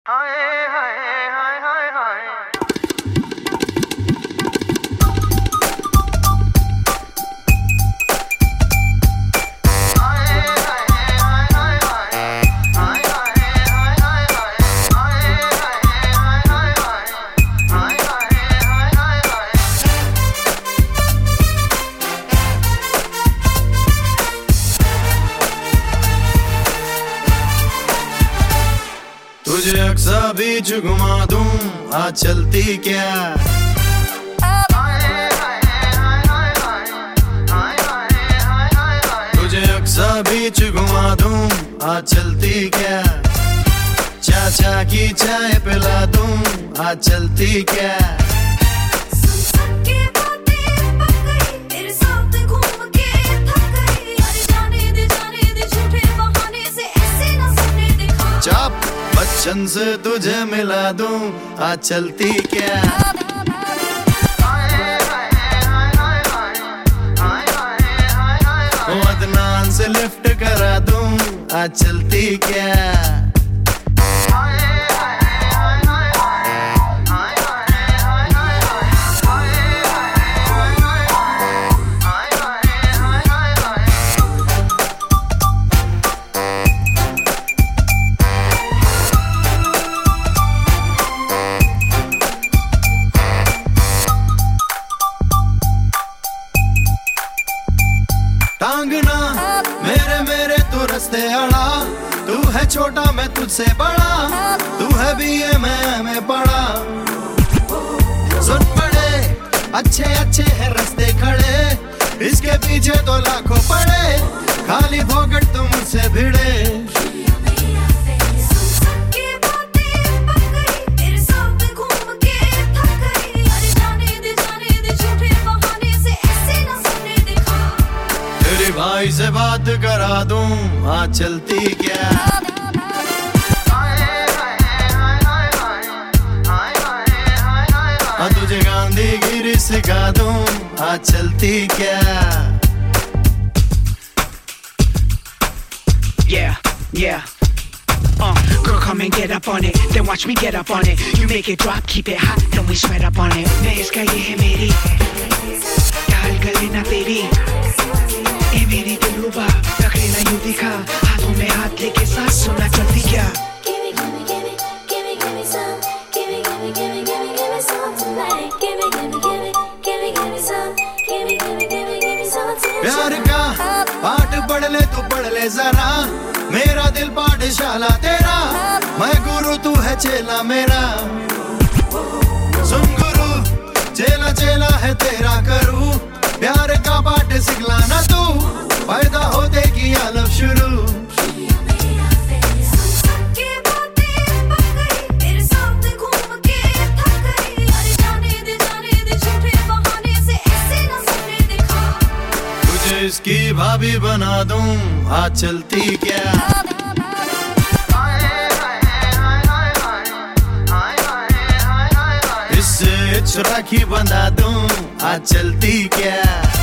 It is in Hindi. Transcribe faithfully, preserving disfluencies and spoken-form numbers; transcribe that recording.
तुझे अक्सा बीच घुमा दूं, आज चलती क्या? तुझे अक्सा बीच घुमा दूं, आज चलती क्या? चाचा की चाय पिला दूं, आज चलती क्या? चाप बच्चन से तुझे मिला दूं, आज चलती क्या? अदनान से लिफ्ट करा दूं, आज चलती क्या? टांगना मेरे मेरे तू रस्ते अड़ा, तू है छोटा मैं तुझसे बड़ा, तू है बीए मैं मैं पढ़ा। सुन पड़े अच्छे अच्छे है रस्ते खड़े, इसके पीछे तो लाखों पड़े, खाली फोकट तुम मुझसे भिड़े। भाई से बात करा दूं, आज चलती क्या? हाँ तुझे गांधीगिरी सिखा दूं, आज चलती क्या? Yeah, yeah. Uh, girl, come and get up on it, then watch me get up on it. You make it drop, keep it hot, then we sweat up on it. Mezca ye hai meri, डाल गले ना तेरी, ए मेरी दिलरुबा, पकड़े ना यूं दिखा, हाथों में हाथ लेके साथ सुना चलती क्या? प्यार का पाठ पढ़ ले तू पढ़ ले जरा, मेरा दिल पाठशाला तेरा, मैं गुरु तू है चेला मेरा। सुन गुरु चेला चेला है तेरा करूं, प्यार का पाठ सिखलाना तू, पैदा होते की आलम शुरू। तुझे इसकी भाभी बना दूं, आज चलती क्या? इससे राखी बंधा दूं, आज चलती क्या?